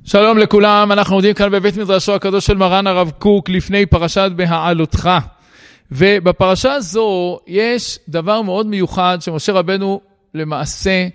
שלום לכולם, אנחנו עומדים כאן בבית מדרשו הקדוש של מרן הרב קוק לפני פרשת בהעלותך. ובפרשה הזו יש דבר מאוד מיוחד שמשה רבנו למעשה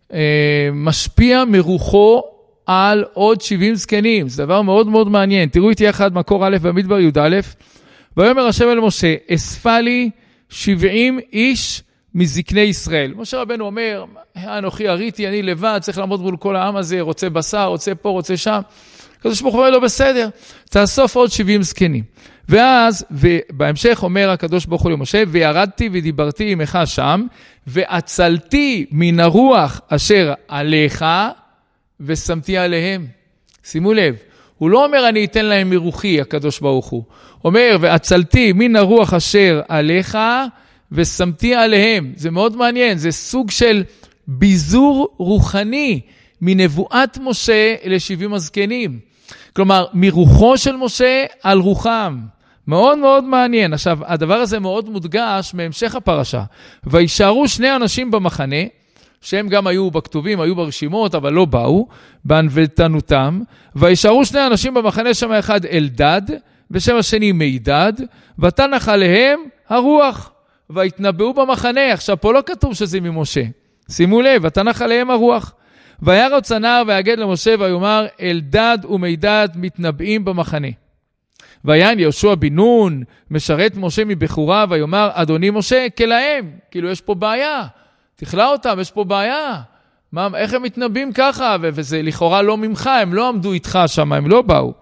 משפיע מרוחו על עוד 70 זקנים. זה דבר מאוד מאוד מעניין. תראו איתי יחד מקור א' במדבר י"א. ויאמר השם אל משה, אספה לי 70 איש מזקני ישראל. משה רבנו אומר, אנוכי הריתי, אני לבד, צריך לעמוד מול כל העם הזה, רוצה בשר, רוצה פה, רוצה שם. הקדוש ברוך הוא אומר לו, בסדר, תאסוף עוד 70 זקנים. ואז, ובהמשך אומר הקדוש ברוך הוא למשה, וירדתי ודיברתי עמך שם, ועצלתי מן הרוח אשר עליך, ושמתי עליהם. שימו לב, הוא לא אומר אני אתן להם מרוחי, הקדוש ברוך הוא. אומר, ועצלתי מן הרוח אשר עליך, ושמתי עליהם. זה מאוד מעניין, זה סוג של ביזור רוחני מנבואת משה ל-70 הזקנים. כלומר, מרוחו של משה על רוחם. מאוד מאוד מעניין. עכשיו, הדבר הזה מאוד מודגש מהמשך הפרשה. וישארו 2 אנשים במחנה, שהם גם היו בכתובים, היו ברשימות, אבל לא באו, בענוותנותם. וישארו 2 אנשים במחנה, שם אחד אלדד, ושם השני מידד, ותנח עליהם הרוח. והתנבאו במחנה. עכשיו, פה לא כתוב שזה ממשה. שימו לב, ותנח עליהם הרוח. וירוץ הנער ויגד למשה ויאמר, אלדד ומידד מתנבאים במחנה. ויען יהושע בן נון, משרת משה מבחורה, ויאמר, אדוני משה, כלהם. כאילו, יש פה בעיה. תכלה אותם, יש פה בעיה. איך הם מתנבאים ככה? וזה לכאורה לא ממך, הם לא עמדו איתך שם, הם לא באו.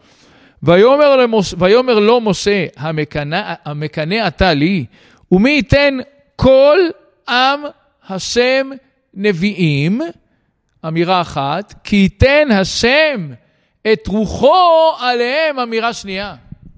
ויאמר לו משה, המקנא אתה לי, ומי ייתן כל עם השם נביאים, אמירה אחת, כי ייתן השם את רוחו עליהם, אמירה שנייה.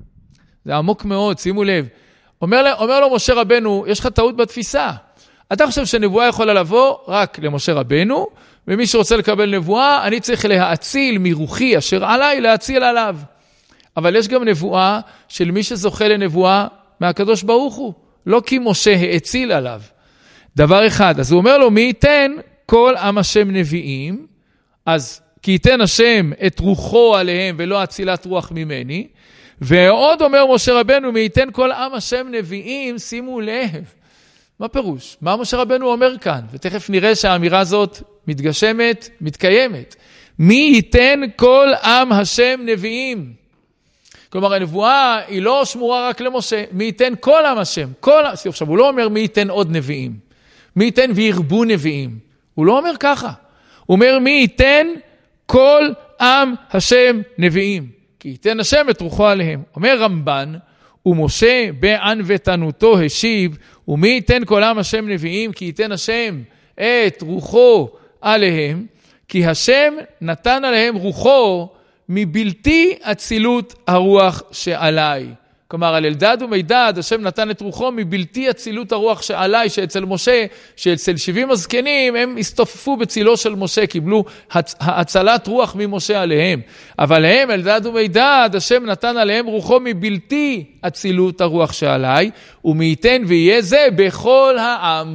זה עמוק מאוד, שימו לב. אומר לו משה רבנו, יש לך טעות בתפיסה. אתה חושב שנבואה יכולה לבוא רק למשה רבנו, ומי שרוצה לקבל נבואה, אני צריך להאציל מרוחי אשר עליי, להאציל עליו. אבל יש גם נבואה של מי שזוכה לנבואה מהקדוש ברוך הוא. לא כי משה האציל עליו. דבר אחד, אז הוא אומר לו, מי ייתן כל עם השם נביאים, אז כי ייתן השם את רוחו עליהם ולא אצילת רוח ממני, ועוד אומר משה רבנו, מי ייתן כל עם השם נביאים, שימו לב. מה פירוש? מה משה רבנו אומר כאן? ותכף נראה שהאמירה הזאת מתגשמת, מתקיימת. מי ייתן כל עם השם נביאים? כלומר, הנבואה היא לא שמורה רק למשה, מי ייתן כל עם השם, עכשיו, הוא לא אומר מי ייתן עוד נביאים, מי ייתן וירבו נביאים, הוא לא אומר ככה, הוא אומר מי ייתן כל עם השם נביאים, כי ייתן השם את רוחו עליהם. אומר רמב"ן, ומשה בענוותנותו השיב, ומי ייתן כל עם השם נביאים, כי ייתן השם את רוחו עליהם, כי השם נתן עליהם רוחו, מבלתי אצילות הרוח שעליי. כלומר, על אלדד ומידד, השם נתן את רוחו מבלתי אצילות הרוח שעליי, שאצל משה, שאצל 70 הזקנים, הם הסתופפו בצילו של משה, קיבלו הצלת רוח ממשה עליהם. אבל הם, אלדד ומידד, השם נתן עליהם רוחו מבלתי אצילות הרוח שעליי, ומי ייתן ויהיה זה בכל העם.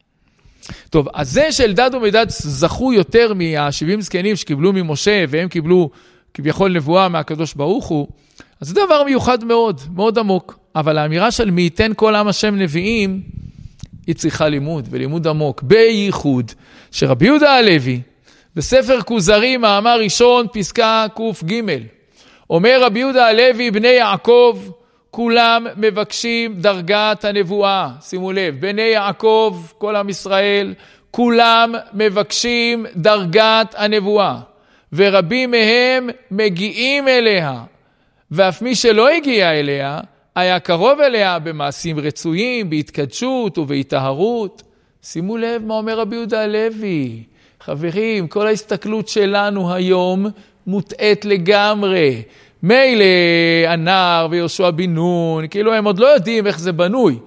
טוב, אז זה שאלדד ומידד זכו יותר מה-70 זקנים שקיבלו ממשה, והם קיבלו כביכול נבואה מהקדוש ברוך הוא, אז זה דבר מיוחד מאוד, מאוד עמוק. אבל האמירה של מי ייתן כל עם השם נביאים, היא צריכה לימוד, ולימוד עמוק, בייחוד, שרבי יהודה הלוי, בספר כוזרי, מאמר ראשון, פסקה ק"ג, אומר רבי יהודה הלוי, בני יעקב, כולם מבקשים דרגת הנבואה. שימו לב, בני יעקב, כל עם ישראל, כולם מבקשים דרגת הנבואה. ורבים מהם מגיעים אליה, ואף מי שלא הגיע אליה, היה קרוב אליה במעשים רצויים, בהתקדשות ובהתאהרות. שימו לב מה אומר רבי יהודה הלוי. חברים, כל ההסתכלות שלנו היום מוטעת לגמרי. מילא הנער ויהושע בן נון, כאילו הם עוד לא יודעים איך זה בנוי,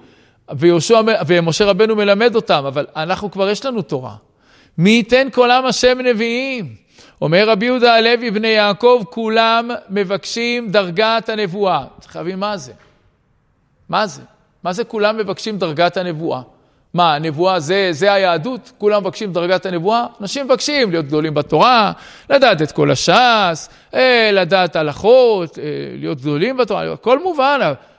ומשה רבנו מלמד אותם, אבל אנחנו כבר יש לנו תורה. מי ייתן כל עם השם נביאים? אומר רבי יהודה הלוי, בני יעקב, כולם מבקשים דרגת הנבואה. צריך להבין מה זה. מה זה? מה זה כולם מבקשים דרגת הנבואה? מה, הנבואה זה היהדות? כולם מבקשים דרגת הנבואה? אנשים מבקשים להיות גדולים בתורה, לדעת את כל הש"ס, לדעת הלכות, להיות גדולים בתורה, הכל מובן.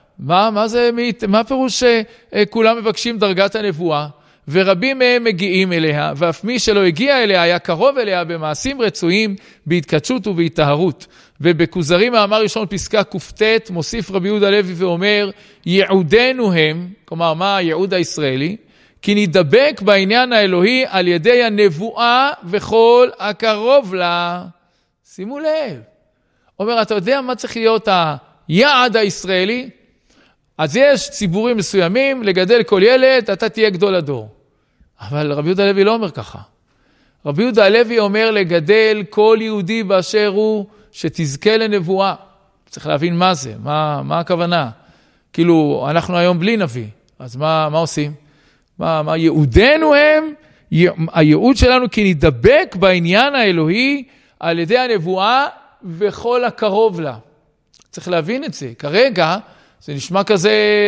מה הפירוש שכולם מבקשים דרגת הנבואה? ורבים מהם מגיעים אליה, ואף מי שלא הגיע אליה היה קרוב אליה במעשים רצויים, בהתקדשות ובהתאהרות. ובכוזרי מאמר ראשון פסקה כ"ט מוסיף רבי יהודה הלוי ואומר, ייעודנו הם, כלומר מה הייעוד הישראלי? כי נדבק בעניין האלוהי על ידי הנבואה וכל הקרוב לה. שימו לב. אומר, אתה יודע מה צריך להיות היעד הישראלי? אז יש ציבורים מסוימים, לגדל כל ילד, אתה תהיה גדול הדור. אבל רבי יהודה הלוי לא אומר ככה. רבי יהודה הלוי אומר לגדל כל יהודי באשר הוא, שתזכה לנבואה. צריך להבין מה זה, מה הכוונה. כאילו, אנחנו היום בלי נביא, אז מה עושים? מה ייעודנו הם? הייעוד שלנו כי נדבק בעניין האלוהי על ידי הנבואה וכל הקרוב לה. צריך להבין את זה. כרגע זה נשמע כזה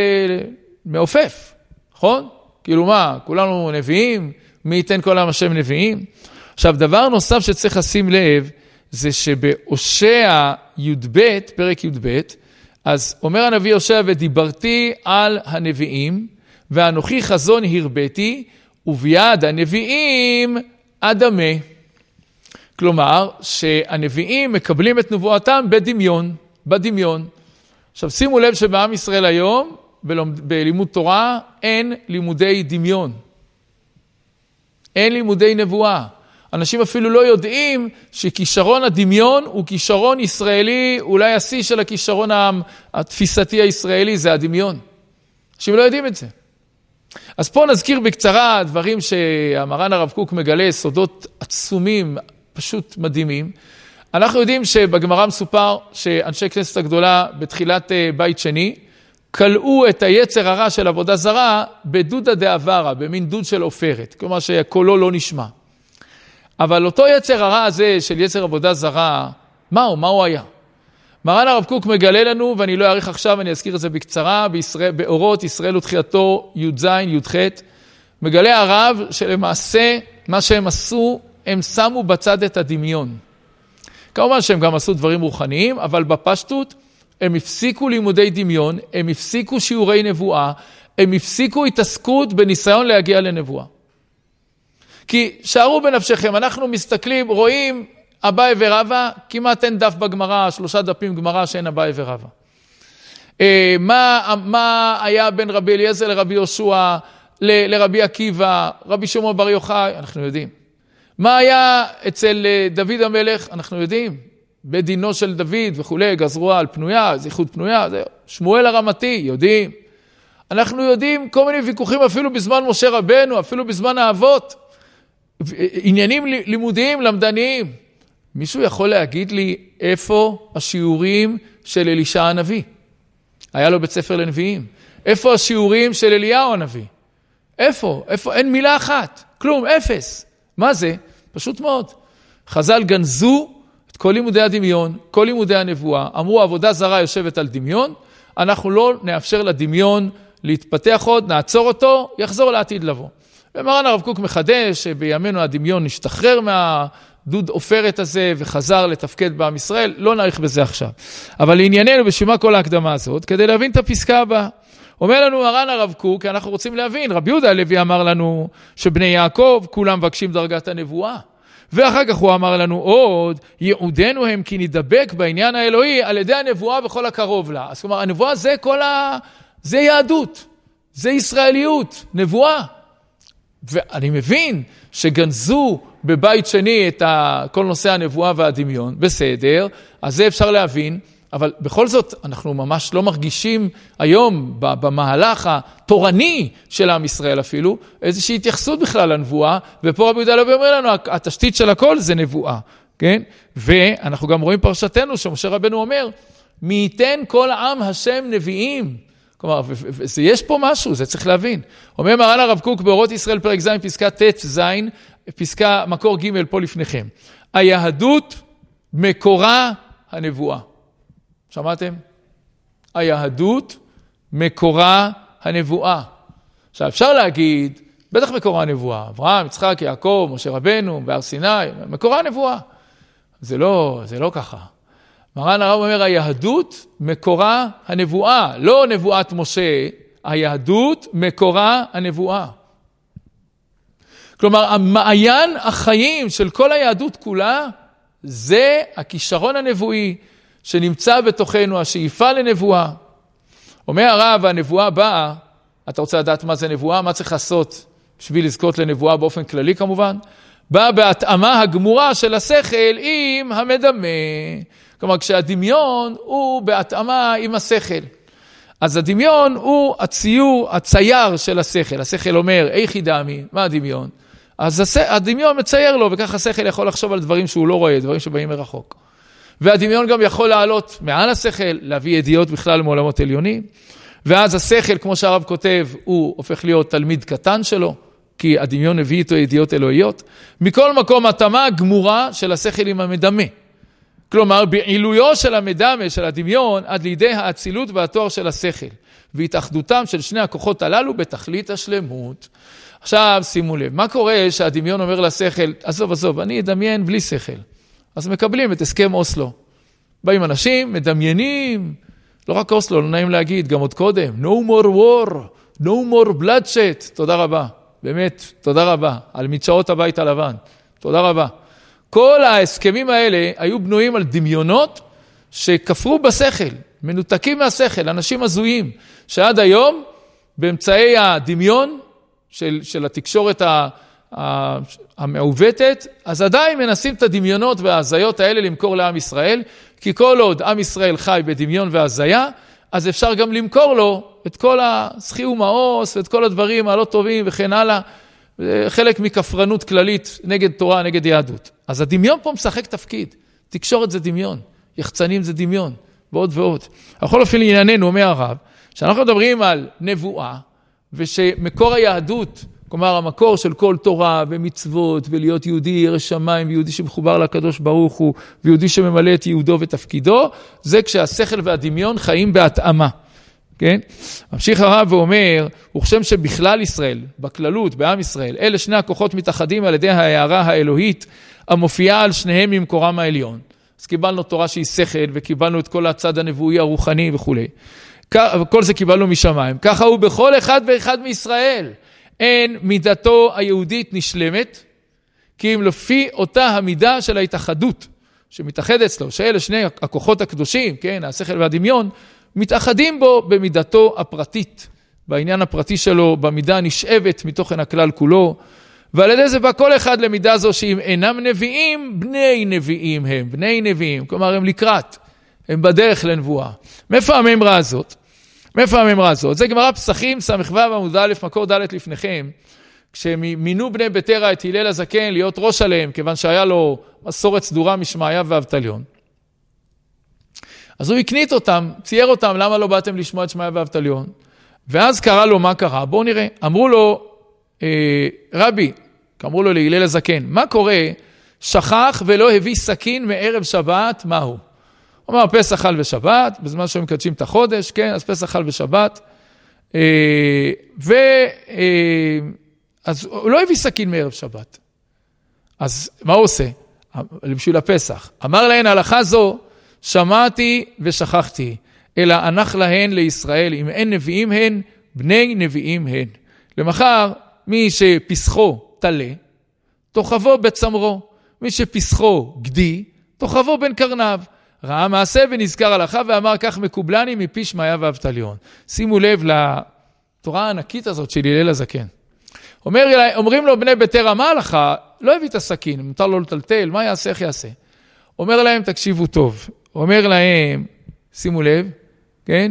מעופף, נכון? כאילו מה, כולנו נביאים, מי ייתן כל העם השם נביאים? עכשיו, דבר נוסף שצריך לשים לב, זה שבהושע י"ב, פרק י"ב, אז אומר הנביא הושע, ודיברתי על הנביאים, ואנוכי חזון הרביתי, וביד הנביאים אדמה. כלומר, שהנביאים מקבלים את נבואתם בדמיון. עכשיו, שימו לב שבעם ישראל היום, בלימוד תורה, אין לימודי דמיון. אין לימודי נבואה. אנשים אפילו לא יודעים שכישרון הדמיון הוא כישרון ישראלי, אולי השיא של הכישרון התפיסתי הישראלי, זה הדמיון. אנשים לא יודעים את זה. אז פה נזכיר בקצרה דברים שהמרן הרב קוק מגלה, סודות עצומים, פשוט מדהימים. אנחנו יודעים שבגמרא מסופר שאנשי כנסת הגדולה בתחילת בית שני, קלעו את היצר הרע של עבודה זרה בדודה דעברה, במין דוד של עופרת, כלומר שקולו לא נשמע. אבל אותו יצר הרע הזה של יצר עבודה זרה, מה הוא היה? מרן הרב קוק מגלה לנו, ואני לא אעריך עכשיו, אני אזכיר את זה בקצרה, באורות ישראל ותחייתו י"ז, י"ח, מגלה הרב שלמעשה מה שהם עשו, הם שמו בצד את הדמיון. כמובן שהם גם עשו דברים רוחניים, אבל בפשטות הם הפסיקו לימודי דמיון, הם הפסיקו שיעורי נבואה, הם הפסיקו התעסקות בניסיון להגיע לנבואה. כי שערו בנפשכם, אנחנו מסתכלים, רואים אביי ורבא, כמעט אין דף בגמרא, 3 דפים גמרא שאין אביי ורבא. מה היה בין רבי אליעזר לרבי יהושע, לרבי עקיבא, רבי שמעון בר יוחאי, אנחנו יודעים. מה היה אצל דוד המלך, אנחנו יודעים. בדינו של דוד וכו', גזרוה על פנויה, זיכות פנויה, שמואל הרמתי, יודעים. אנחנו יודעים כל מיני ויכוחים אפילו בזמן משה רבנו, אפילו בזמן האבות. עניינים לימודיים, למדניים. מישהו יכול להגיד לי איפה השיעורים של אלישע הנביא? היה לו בית ספר לנביאים. איפה השיעורים של אליהו הנביא? איפה? אין מילה אחת. כלום, אפס. מה זה? פשוט מאוד. חז"ל גנזו את כל לימודי הדמיון, כל לימודי הנבואה. אמרו, עבודה זרה יושבת על דמיון, אנחנו לא נאפשר לדמיון להתפתח עוד, נעצור אותו, יחזור לעתיד לבוא. ומרן הרב קוק מחדש שבימינו הדמיון נשתחרר מהדוד עופרת הזה וחזר לתפקד בעם ישראל, לא נעריך בזה עכשיו. אבל לענייננו בשביל כל ההקדמה הזאת, כדי להבין את הפסקה הבאה. אומר לנו מרן הרב קוק, כי אנחנו רוצים להבין, רבי יהודה הלוי אמר לנו שבני יעקב כולם מבקשים דרגת הנבואה. ואחר כך הוא אמר לנו עוד, ייעודנו הם כי נדבק בעניין האלוהי על ידי הנבואה וכל הקרוב לה. אז כלומר, הנבואה זה יהדות, זה ישראליות, נבואה. ואני מבין שגנזו בבית שני את כל נושא הנבואה והדמיון, בסדר, אז זה אפשר להבין, אבל בכל זאת אנחנו ממש לא מרגישים היום במהלך התורני של עם ישראל אפילו, איזושהי התייחסות בכלל לנבואה, ופה רבי יהודה הלוי אומר לנו, התשתית של הכל זה נבואה, כן? ואנחנו גם רואים פרשתנו שמשה רבנו אומר, מי ייתן כל עם השם נביאים, כלומר, יש פה משהו, זה צריך להבין. אומר מרן הרב קוק באורות ישראל פרק ז' פסקה ט' ז', פסקה מקור ג' פה לפניכם. היהדות מקורה הנבואה. שמעתם? היהדות מקורה הנבואה. עכשיו אפשר להגיד בטח מקורה הנבואה. אברהם, יצחק, יעקב, משה רבנו, בהר סיני, מקורה הנבואה. זה לא ככה. מרן הרב אומר, היהדות מקורה הנבואה, לא נבואת משה, היהדות מקורה הנבואה. כלומר, המעיין החיים של כל היהדות כולה, זה הכישרון הנבואי שנמצא בתוכנו, השאיפה לנבואה. אומר הרב, הנבואה באה, אתה רוצה לדעת מה זה נבואה? מה צריך לעשות בשביל לזכות לנבואה באופן כללי כמובן? באה בהתאמה הגמורה של השכל עם המדמה. כלומר, כשהדמיון הוא בהתאמה עם השכל. אז הדמיון הוא הצייר של השכל. השכל אומר, איך ידעמי? מה הדמיון? אז הדמיון מצייר לו, וכך השכל יכול לחשוב על דברים שהוא לא רואה, דברים שבאים מרחוק. והדמיון גם יכול לעלות מעל השכל, להביא ידיעות בכלל מעולמות עליונים. ואז השכל, כמו שהרב כותב, הוא הופך להיות תלמיד קטן שלו, כי הדמיון הביא איתו ידיעות אלוהיות. מכל מקום, התאמה הגמורה של השכל עם המדמה. כלומר, בעילויו של המדמה, של הדמיון, עד לידי האצילות והתואר של השכל. והתאחדותם של שני הכוחות הללו בתכלית השלמות. עכשיו, שימו לב, מה קורה שהדמיון אומר לשכל, עזוב, אני אדמיין בלי שכל. אז מקבלים את הסכם אוסלו. באים אנשים, מדמיינים, לא רק אוסלו, לא נעים להגיד, גם עוד קודם, no more war, no more bloodshed, תודה רבה, באמת, תודה רבה, על מדשאות הבית הלבן, תודה רבה. כל ההסכמים האלה היו בנויים על דמיונות שכפרו בשכל, מנותקים מהשכל, אנשים הזויים, שעד היום, באמצעי הדמיון של התקשורת המעוותת, אז עדיין מנסים את הדמיונות וההזיות האלה למכור לעם ישראל, כי כל עוד עם ישראל חי בדמיון והזיה, אז אפשר גם למכור לו את כל הסחי ומאוס, ואת כל הדברים הלא טובים וכן הלאה, חלק מכפרנות כללית נגד תורה, נגד יהדות. אז הדמיון פה משחק תפקיד, תקשורת זה דמיון, יחצנים זה דמיון, ועוד ועוד. בכל אופן לענייננו, אומר הרב, שאנחנו מדברים על נבואה, ושמקור היהדות, כלומר המקור של כל תורה ומצוות, ולהיות יהודי ירא שמיים, ויהודי שמחובר לקדוש ברוך הוא, ויהודי שממלא את יהודו ותפקידו, זה כשהשכל והדמיון חיים בהתאמה. כן? ממשיך הרב ואומר, וכשם שבכלל ישראל, בכללות, בעם ישראל, אלה שני הכוחות מתאחדים על ידי ההערה האלוהית, המופיעה על שניהם ממקורם העליון. אז קיבלנו תורה שהיא שכל, וקיבלנו את כל הצד הנבואי הרוחני וכו'. כל זה קיבלנו משמיים. ככה הוא בכל אחד ואחד מישראל. אין מידתו היהודית נשלמת, כי אם לפי אותה המידה של ההתאחדות, שמתאחד אצלו, שאלה שני הכוחות הקדושים, כן, השכל והדמיון, מתאחדים בו במידתו הפרטית, בעניין הפרטי שלו, במידה הנשאבת מתוכן הכלל כולו, ועל ידי זה בא כל אחד למידה זו שאם אינם נביאים, בני נביאים הם, בני נביאים, כלומר הם לקראת, הם בדרך לנבואה. מאיפה הממרה הזאת? זה גמרא פסחים, ס"ו עמוד א' מקור ד' לפניכם, כשמינו בני ביתרא את הלל הזקן להיות ראש עליהם, כיוון שהיה לו מסורת סדורה משמעיה ואבטליון. אז הוא הקנית אותם, צייר אותם, למה לא באתם לשמוע את שמעיה ואבטליון? ואז קרא לו מה קרה, בואו נראה. אמרו לו, רבי, אמרו לו להלל הזקן, מה קורה? שכח ולא הביא סכין מערב שבת, מהו? הוא אמר, פסח חל ושבת, בזמן שהם מקדשים את החודש, כן, אז פסח חל ושבת, אז הוא לא הביא סכין מערב שבת. אז מה הוא עושה? בשביל הפסח. אמר להן, הלכה זו, שמעתי ושכחתי, אלא הנח להן לישראל, אם אין נביאים הן, בני נביאים הן. למחר, מי שפסחו תלה, תוכבו בצמרו, מי שפסחו גדי, תוכבו בין קרניו. ראה מעשה ונזכר הלכה ואמר כך מקובלני מפי שמעיה ואבטליון. שימו לב לתורה הענקית הזאת של הלל הזקן. אומרים לו בני ביתרא, מה הלכה? לא הביא את הסכין, מותר לו לטלטל, מה יעשה, איך יעשה? אומר להם, תקשיבו טוב. אומר להם, שימו לב, כן?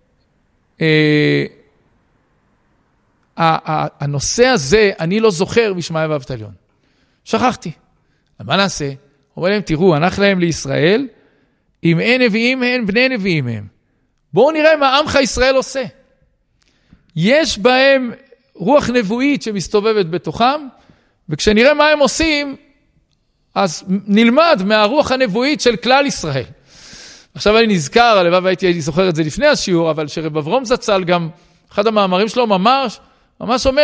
הנושא הזה, אני לא זוכר משמעיה ואבטליון. שכחתי. מה נעשה? אומר להם, תראו, הנח להם לישראל, אם אין נביאים הם, בני נביאים הם. בואו נראה מה עמך ישראל עושה. יש בהם רוח נבואית שמסתובבת בתוכם, וכשנראה מה הם עושים, אז נלמד מהרוח הנבואית של כלל ישראל. עכשיו אני נזכר, הלוואי והייתי זוכר את זה לפני השיעור, אבל שרב אברום זצ"ל גם, אחד המאמרים שלו ממש אומר,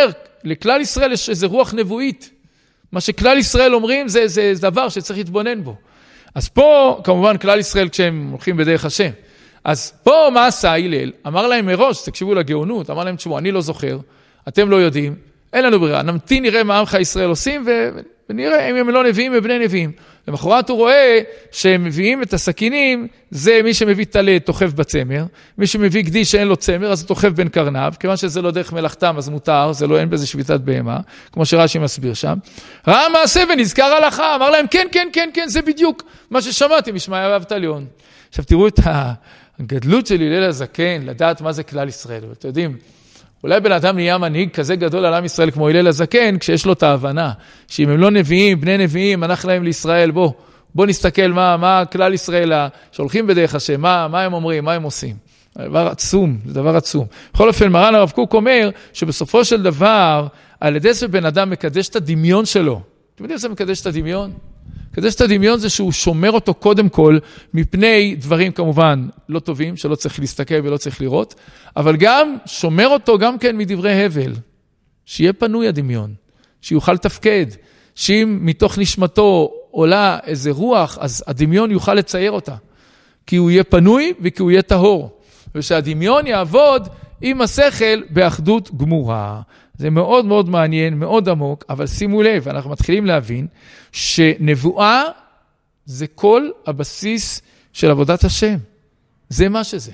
לכלל ישראל יש איזה רוח נבואית. מה שכלל ישראל אומרים זה דבר שצריך להתבונן בו. אז פה, כמובן, כלל ישראל כשהם הולכים בדרך השם. אז פה מה עשה הלל? אמר להם מראש, תקשיבו לגאונות, אמר להם, תשמעו, אני לא זוכר, אתם לא יודעים, אין לנו ברירה, נמתין נראה מה עמך ישראל עושים, ונראה אם הם לא נביאים ובני נביאים. למחרת הוא רואה שהם מביאים את הסכינים, זה מי שמביא טלה תוכב בצמר, מי שמביא גדי שאין לו צמר, אז הוא תוכב בין קרניו, כיוון שזה לא דרך מלאכתם, אז מותר, זה לא אין בזה שביתת בהמה, כמו שרש"י מסביר שם. ראה מעשה ונזכר הלכה, אמר להם, כן, כן, כן, כן, זה בדיוק מה ששמעתי משמעיה ואבטליון. עכשיו תראו את הגדלות של הלל הזקן, לדעת מה זה כלל ישראל. אתם יודעים, אולי בן אדם נהיה מנהיג כזה גדול על עם ישראל כמו הלל הזקן, כשיש לו את ההבנה, שאם הם לא נביאים, בני נביאים, מנח להם לישראל, בוא נסתכל מה כלל ישראל שהולכים בדרך השם, מה הם אומרים, מה הם עושים. דבר עצום, זה דבר עצום. בכל אופן, מרן הרב קוק אומר, שבסופו של דבר, על ידי שבן אדם מקדש את הדמיון שלו. אתם יודעים שזה מקדש את הדמיון? מקדש את הדמיון זה שהוא שומר אותו קודם כל, מפני דברים כמובן לא טובים, שלא צריך להסתכל ולא צריך לראות, אבל גם שומר אותו גם כן מדברי הבל. שיהיה פנוי הדמיון, שיוכל לתפקד, שאם מתוך נשמתו עולה איזה רוח, אז הדמיון יוכל לצייר אותה. כי הוא יהיה פנוי וכי הוא יהיה טהור. ושהדמיון יעבוד עם השכל באחדות גמורה. זה מאוד מאוד מעניין, מאוד עמוק, אבל שימו לב, אנחנו מתחילים להבין שנבואה זה כל הבסיס של עבודת השם. זה מה שזה.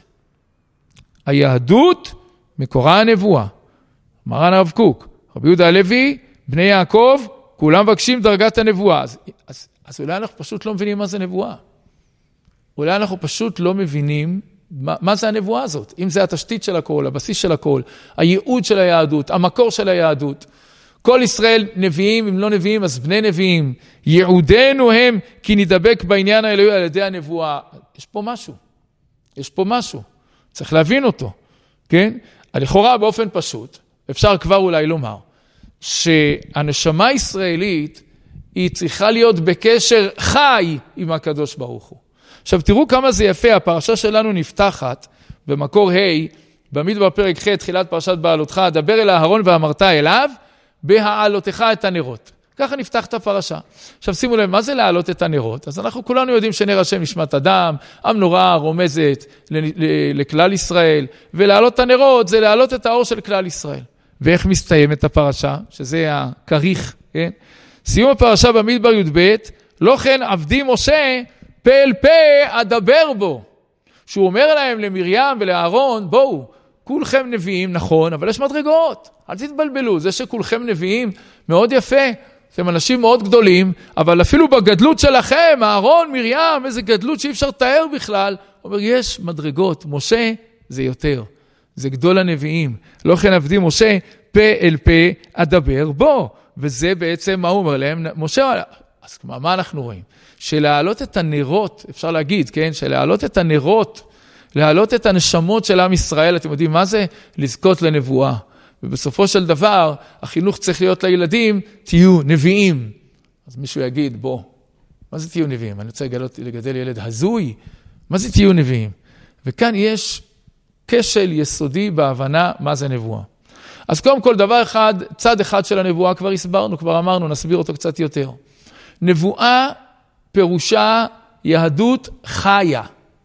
היהדות מקורה הנבואה. מרן הרב קוק, רבי יהודה הלוי, בני יעקב, כולם מבקשים דרגת הנבואה. אז אולי אנחנו פשוט לא מבינים מה זה נבואה. אולי אנחנו פשוט לא מבינים מה זה הנבואה הזאת. אם זה התשתית של הכל, הבסיס של הכל, הייעוד של היהדות, המקור של היהדות. כל ישראל נביאים, אם לא נביאים, אז בני נביאים. ייעודנו הם כי נדבק בעניין האלוהי על ידי הנבואה. יש פה משהו. יש פה משהו. צריך להבין אותו. כן? לכאורה באופן פשוט, אפשר כבר אולי לומר, שהנשמה הישראלית היא צריכה להיות בקשר חי עם הקדוש ברוך הוא. עכשיו תראו כמה זה יפה, הפרשה שלנו נפתחת במקור ה' במדבר פרק ח' תחילת פרשת בעלותך, דבר אל אהרון ואמרת אליו, בהעלותך את הנרות. ככה נפתח את הפרשה. עכשיו שימו לב, מה זה להעלות את הנרות? אז אנחנו כולנו יודעים שנר השם נשמת אדם, המנורה רומזת לכלל ישראל, ולהעלות את הנרות זה להעלות את האור של כלל ישראל. ואיך מסתיים את הפרשה? שזה הכריך, כן? סיום הפרשה במדבר י"ב, לא כן עבדי משה, פה אל פה אדבר בו. שהוא אומר להם למרים ולאהרון, בואו, כולכם נביאים, נכון, אבל יש מדרגות. אל תתבלבלו, זה שכולכם נביאים מאוד יפה. אתם אנשים מאוד גדולים, אבל אפילו בגדלות שלכם, אהרון, מרים, איזה גדלות שאי אפשר לתאר בכלל, הוא אומר, יש מדרגות. משה זה יותר. זה גדול הנביאים. לא כן עבדי משה, פה אל פה אדבר בו. וזה בעצם מה הוא אומר להם? משה, אז מה אנחנו רואים? שלהעלות את הנרות, אפשר להגיד, כן? שלהעלות את הנרות, להעלות את הנשמות של עם ישראל, אתם יודעים מה זה? לזכות לנבואה. ובסופו של דבר, החינוך צריך להיות לילדים, תהיו נביאים. אז מישהו יגיד, בוא, מה זה תהיו נביאים? אני רוצה לגדל ילד הזוי, מה זה תהיו נביאים? וכאן יש כשל יסודי בהבנה מה זה נבואה. אז קודם כל דבר אחד, צד אחד של הנבואה כבר הסברנו, כבר אמרנו, נסביר אותו קצת יותר. נבואה פירושה יהדות חיה.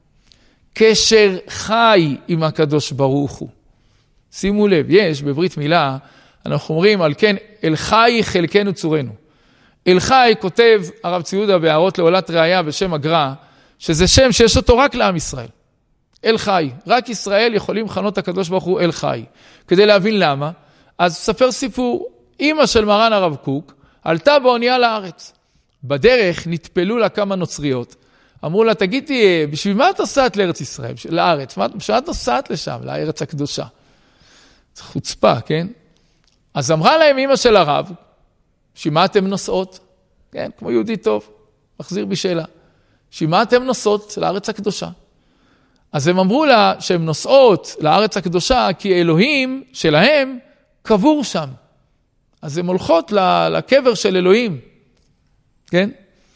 קשר חי עם הקדוש ברוך הוא. שימו לב, יש בברית מילה, אנחנו אומרים על כן, אל חי חלקנו צורנו. אל חי כותב הרב ציודה בהערות לעולת ראיה בשם הגר"א, שזה שם שיש אותו רק לעם ישראל. אל חי. רק ישראל יכולים לכנות הקדוש ברוך הוא אל חי. כדי להבין למה, אז ספר סיפור, אמא של מרן הרב קוק, עלתה באונייה לארץ. בדרך נטפלו לה כמה נוצריות. אמרו לה, תגידי, בשביל מה את נוסעת לארץ ישראל, לארץ? בשביל מה את נוסעת לשם, לארץ הקדושה? זה חוצפה, כן? אז אמרה להם אמא של הרב, שמה אתם נוסעות? כן, כמו יהודי טוב, מחזיר בשאלה. שמה אתם נוסעות לארץ הקדושה? אז הם אמרו לה שהן נוסעות לארץ הקדושה, כי אלוהים שלהם קבור שם. אז הן הולכות לקבר של אלוהים. כן?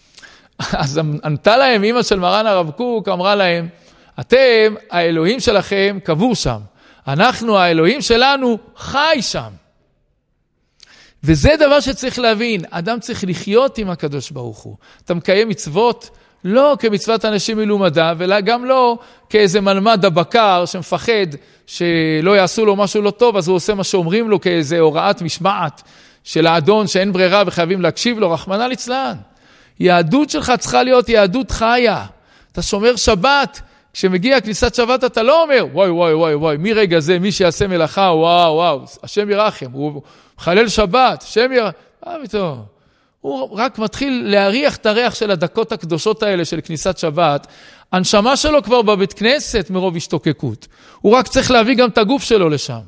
אז ענתה להם אמא של מרן הרב קוק, אמרה להם, אתם, האלוהים שלכם קבור שם. אנחנו, האלוהים שלנו, חי שם. וזה דבר שצריך להבין, אדם צריך לחיות עם הקדוש ברוך הוא. אתה מקיים מצוות, לא כמצוות אנשים מלומדה, וגם לא כאיזה מלמד הבקר שמפחד שלא יעשו לו משהו לא טוב, אז הוא עושה מה שאומרים לו כאיזה הוראת משמעת של האדון שאין ברירה וחייבים להקשיב לו, רחמנא ליצלן. יהדות שלך צריכה להיות יהדות חיה. אתה שומר שבת, כשמגיע כניסת שבת אתה לא אומר, וואי וואי וואי וואי, מרגע זה מי שיעשה מלאכה, וואו וואו, השם ירחם, הוא חלל שבת, השם ירחם, הוא רק מתחיל להריח את הריח של הדקות הקדושות האלה של כניסת שבת, הנשמה שלו כבר בבית כנסת מרוב השתוקקות, הוא רק צריך להביא גם את הגוף שלו לשם.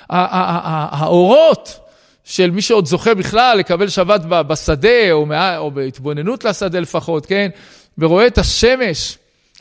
האורות של מי שעוד זוכה בכלל לקבל שבת בשדה, או בהתבוננות לשדה לפחות, כן? ורואה את השמש,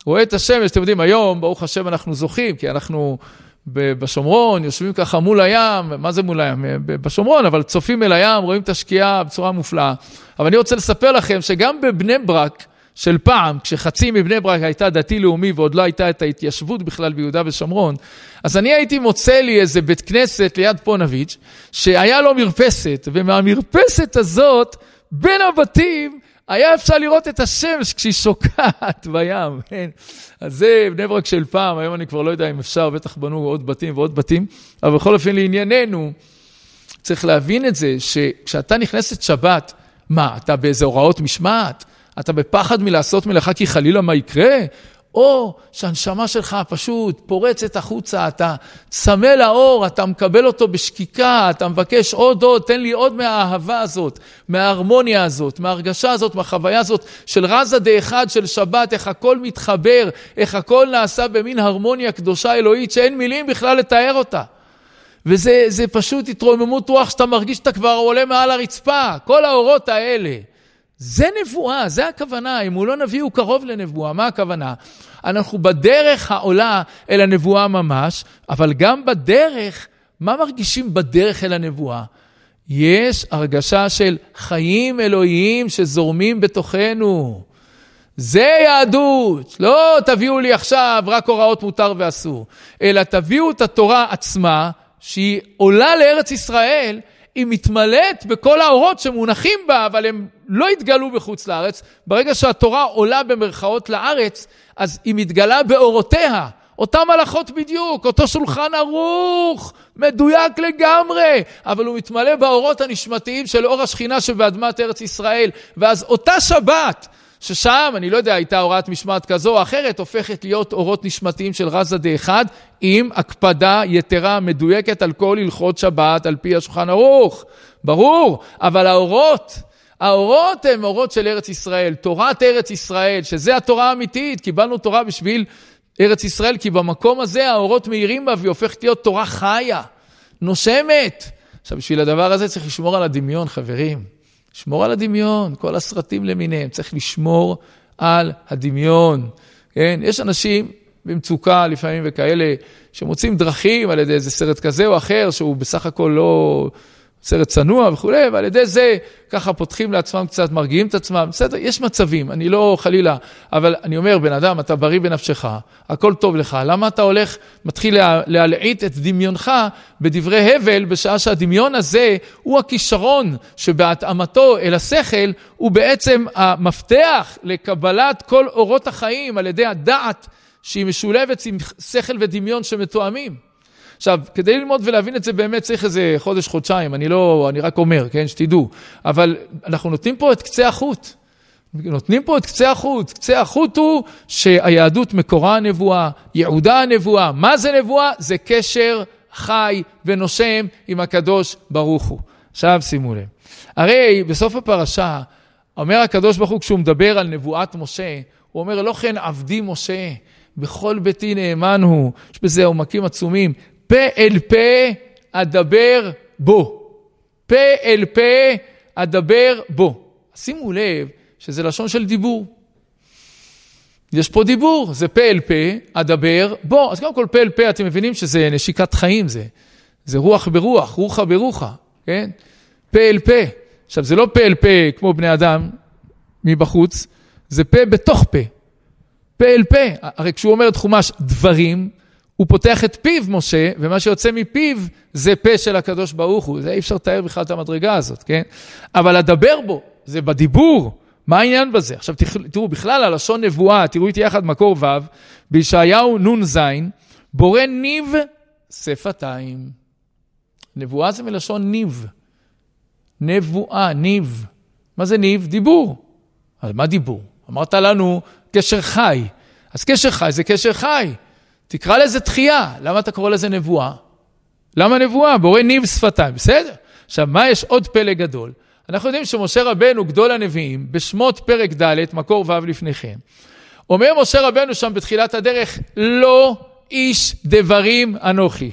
אתם יודעים, היום, ברוך השם, אנחנו זוכים, כי אנחנו בשומרון, יושבים ככה מול הים, מה זה מול הים? בשומרון, אבל צופים אל הים, רואים את השקיעה בצורה מופלאה. אבל אני רוצה לספר לכם שגם בבני ברק של פעם, כשחצי מבני ברק הייתה דתי-לאומי, ועוד לא הייתה את ההתיישבות בכלל ביהודה ושומרון, אז אני הייתי מוצא לי איזה בית כנסת ליד פונביץ', שהיה לו מרפסת, ומהמרפסת הזאת, בין הבתים, היה אפשר לראות את השמש כשהיא שוקעת בים. אז זה בני ברק של פעם, היום אני כבר לא יודע אם אפשר, בטח בנו עוד בתים ועוד בתים, אבל בכל אופן לענייננו, צריך להבין את זה, שכשאתה נכנסת שבת, מה, אתה באיזה הוראות משמעת? אתה בפחד מלעשות מלאכה כי חלילה מה יקרה? או שהנשמה שלך פשוט פורצת החוצה, אתה צמא לאור, אתה מקבל אותו בשקיקה, אתה מבקש עוד, תן לי עוד מהאהבה הזאת, מההרמוניה הזאת, מההרגשה הזאת, מהחוויה הזאת של רזה דאחד של שבת, איך הכל מתחבר, איך הכל נעשה במין הרמוניה קדושה אלוהית, שאין מילים בכלל לתאר אותה. וזה פשוט התרוממות רוח שאתה מרגיש שאתה כבר עולה מעל הרצפה, כל האורות האלה. זה נבואה, זה הכוונה. אם הוא לא נביא, הוא קרוב לנבואה. מה הכוונה? אנחנו בדרך העולה אל הנבואה ממש, אבל גם בדרך, מה מרגישים בדרך אל הנבואה? יש הרגשה של חיים אלוהיים שזורמים בתוכנו. זה יהדות. לא תביאו לי עכשיו רק הוראות מותר ואסור, אלא תביאו את התורה עצמה, שהיא עולה לארץ ישראל, היא מתמלאת בכל האורות שמונחים בה, אבל הם לא התגלו בחוץ לארץ. ברגע שהתורה עולה במרכאות לארץ, אז היא מתגלה באורותיה. אותם מלאכות בדיוק, אותו שולחן ערוך, מדויק לגמרי, אבל הוא מתמלא באורות הנשמתיים של אור השכינה שבאדמת ארץ ישראל. ואז אותה שבת, ששם, אני לא יודע, הייתה הוראת משמעת כזו או אחרת, הופכת להיות אורות נשמתיים של רזה דאחד, עם הקפדה יתרה מדויקת על כל הלכות שבת, על פי השולחן ערוך. ברור, אבל האורות הם אורות של ארץ ישראל, תורת ארץ ישראל, שזה התורה האמיתית. קיבלנו תורה בשביל ארץ ישראל, כי במקום הזה האורות מאירים בה, והיא הופכת להיות תורה חיה, נושמת. עכשיו, בשביל הדבר הזה צריך לשמור על הדמיון, חברים. לשמור על הדמיון, כל הסרטים למיניהם, צריך לשמור על הדמיון. כן? יש אנשים במצוקה לפעמים וכאלה, שמוצאים דרכים על ידי איזה סרט כזה או אחר, שהוא בסך הכל לא סרט צנוע וכו', ועל ידי זה ככה פותחים לעצמם קצת, מרגיעים את עצמם. בסדר, יש מצבים, אני לא חלילה, אבל אני אומר, בן אדם, אתה בריא בנפשך, הכל טוב לך, למה אתה הולך, מתחיל להלעיט את דמיונך בדברי הבל, בשעה שהדמיון הזה הוא הכישרון שבהתאמתו אל השכל, הוא בעצם המפתח לקבלת כל אורות החיים על ידי הדעת, שהיא משולבת עם שכל ודמיון שמתואמים. עכשיו, כדי ללמוד ולהבין את זה באמת צריך איזה חודש, חודשיים, אני רק אומר, כן, שתדעו. אבל אנחנו נותנים פה את קצה החוט. קצה החוט הוא שהיהדות מקורה הנבואה, יעודה הנבואה. מה זה נבואה? זה קשר חי ונושם עם הקדוש ברוך הוא. עכשיו שימו לב. הרי בסוף הפרשה, אומר הקדוש ברוך הוא כשהוא מדבר על נבואת משה, הוא אומר, לא כן עבדי משה, בכל ביתי נאמן הוא. יש בזה עומקים עצומים. פה אל פה אדבר בו. פה אל פה אדבר בו. שימו לב שזה לשון של דיבור. יש פה דיבור, זה פה אל פה אדבר בו. אז קודם כל פה אל פה אתם מבינים שזה נשיקת חיים זה. זה רוח ברוח, רוחה ברוחה. כן? פה אל פה. עכשיו זה לא פה אל פה כמו בני אדם מבחוץ, זה פה בתוך פה. פה אל פה. הרי כשהוא אומר את חומש דברים, הוא פותח את פיו משה, ומה שיוצא מפיו זה פה של הקדוש ברוך הוא. זה אי אפשר לתאר בכלל את המדרגה הזאת, כן? אבל לדבר בו, זה בדיבור. מה העניין בזה? עכשיו תראו, בכלל הלשון נבואה, תראו איתי יחד מקור ו' בישעיהו נון זין, בורא ניב שפתיים. נבואה זה מלשון ניב. נבואה, ניב. מה זה ניב? דיבור. אז מה דיבור? אמרת לנו קשר חי. אז קשר חי זה קשר חי. תקרא לזה תחייה. למה אתה קורא לזה נבואה? למה נבואה? בורא ניב שפתיים. בסדר? עכשיו, מה יש עוד פלא גדול? אנחנו יודעים שמשה רבנו, גדול הנביאים, בשמות פרק ד', מקור ו' לפניכם, אומר משה רבנו שם בתחילת הדרך, לא איש דברים אנוכי.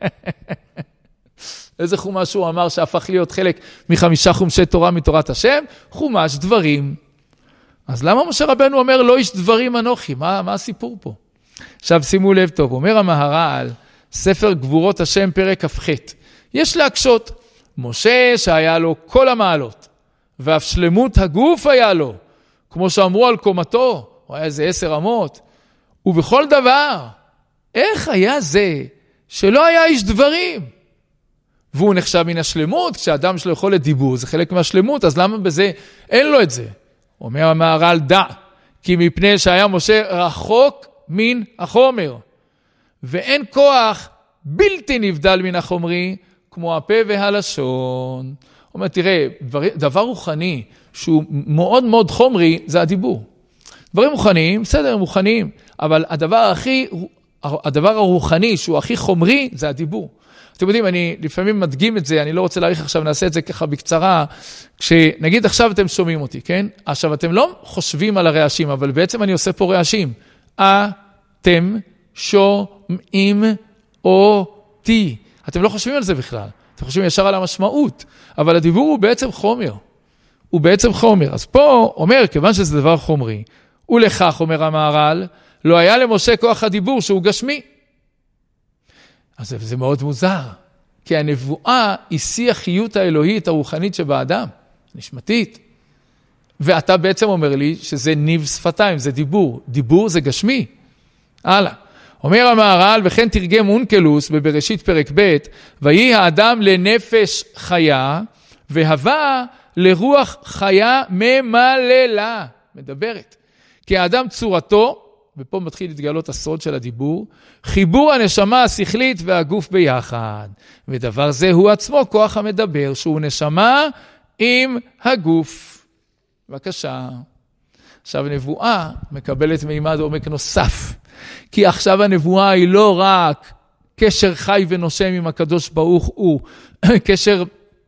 איזה חומש הוא אמר שהפך להיות חלק מ5 חומשי תורה מתורת השם? חומש דברים. אז למה משה רבנו אומר לא איש דברים אנוכי? מה הסיפור פה? עכשיו שימו לב טוב, אומר המהר"ל, ספר גבורות השם פרק כ"ח, יש להקשות, משה שהיה לו כל המעלות, ואף שלמות הגוף היה לו, כמו שאמרו על קומתו, הוא היה איזה 10 אמות, ובכל דבר, איך היה זה שלא היה איש דברים? והוא נחשב מן השלמות, כשאדם שלו יכול לדיבור, זה חלק מהשלמות, אז למה בזה אין לו את זה? אומר המהר"ל, דע, כי מפני שהיה משה רחוק מן החומר, ואין כוח בלתי נבדל מן החומרי, כמו הפה והלשון. הוא אומר, תראה, דבר רוחני שהוא מאוד מאוד חומרי, זה הדיבור. דברים רוחניים, בסדר, הם רוחניים, אבל הדבר הרוחני שהוא הכי חומרי, זה הדיבור. אתם יודעים, אני לפעמים מדגים את זה, אני לא רוצה להאריך עכשיו, נעשה את זה ככה בקצרה, כשנגיד עכשיו אתם שומעים אותי, כן? עכשיו אתם לא חושבים על הרעשים, אבל בעצם אני עושה פה רעשים. אתם שומעים אותי. אתם לא חושבים על זה בכלל. אתם חושבים ישר על המשמעות. אבל הדיבור הוא בעצם חומר. הוא בעצם חומר. אז פה אומר, כיוון שזה דבר חומרי, ולכך, אומר המהר"ל, לא היה למשה כוח הדיבור שהוא גשמי. אז זה מאוד מוזר. כי הנבואה היא שיא החיות האלוהית הרוחנית שבאדם. נשמתית. ואתה בעצם אומר לי שזה ניב שפתיים, זה דיבור. דיבור זה גשמי. הלאה. אומר המהר"ל, וכן תרגם אונקלוס בבראשית פרק ב', ויהי האדם לנפש חיה, והווה לרוח חיה ממללה, מדברת. כי האדם צורתו, ופה מתחיל להתגלות הסוד של הדיבור, חיבור הנשמה השכלית והגוף ביחד. ודבר זה הוא עצמו כוח המדבר, שהוא נשמה עם הגוף. בבקשה. עכשיו נבואה מקבלת מימד עומק נוסף. כי עכשיו הנבואה היא לא רק קשר חי ונושם עם הקדוש ברוך הוא, קשר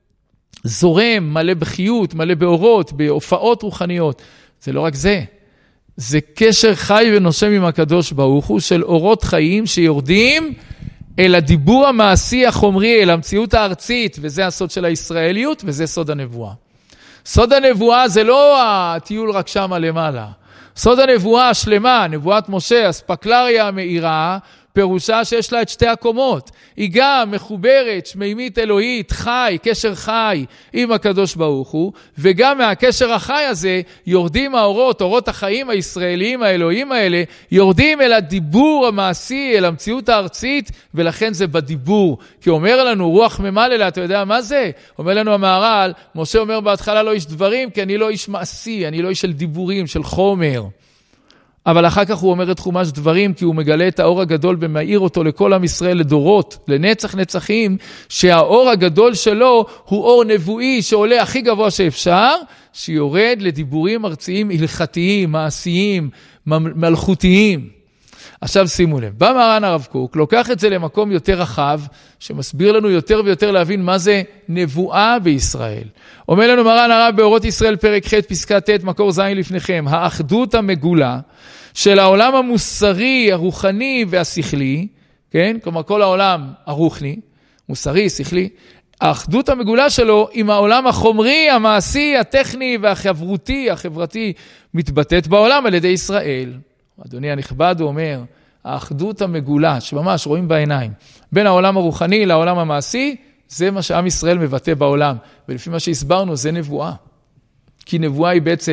זורם, מלא בחיות, מלא באורות, בהופעות רוחניות. זה לא רק זה. זה קשר חי ונושם עם הקדוש ברוך הוא של אורות חיים שיורדים אל הדיבור המעשי החומרי, אל המציאות הארצית, וזה הסוד של הישראליות, וזה סוד הנבואה. סוד הנבואה זה לא הטיול רק שם למעלה. סוד הנבואה השלמה, נבואת משה, הספקלריה המאירה, פירושה שיש לה את 2 הקומות. היא גם מחוברת, שמימית אלוהית, חי, קשר חי עם הקדוש ברוך הוא, וגם מהקשר החי הזה יורדים האורות, אורות החיים הישראליים האלוהים האלה, יורדים אל הדיבור המעשי, אל המציאות הארצית, ולכן זה בדיבור. כי אומר לנו רוח ממללה, אתה יודע מה זה? אומר לנו המהר"ל, משה אומר בהתחלה לא איש דברים, כי אני לא איש מעשי, אני לא איש של דיבורים, של חומר. אבל אחר כך הוא אומר את חומש דברים, כי הוא מגלה את האור הגדול ומאיר אותו לכל עם ישראל לדורות, לנצח נצחים, שהאור הגדול שלו הוא אור נבואי שעולה הכי גבוה שאפשר, שיורד לדיבורים ארציים הלכתיים, מעשיים, מלכותיים. עכשיו שימו לב, בא מרן הרב קוק, לוקח את זה למקום יותר רחב, שמסביר לנו יותר ויותר להבין מה זה נבואה בישראל. אומר לנו מרן הרב באורות ישראל פרק ח' פסקה ט' מקור זין לפניכם, האחדות המגולה של העולם המוסרי, הרוחני והשכלי, כן? כלומר כל העולם הרוחני, מוסרי, שכלי, האחדות המגולה שלו עם העולם החומרי, המעשי, הטכני החברתי, מתבטאת בעולם על ידי ישראל. אדוני הנכבד הוא אומר, האחדות המגולה, שממש רואים בעיניים, בין העולם הרוחני לעולם המעשי, זה מה שעם ישראל מבטא בעולם. ולפי מה שהסברנו, זה נבואה. כי נבואה היא בעצם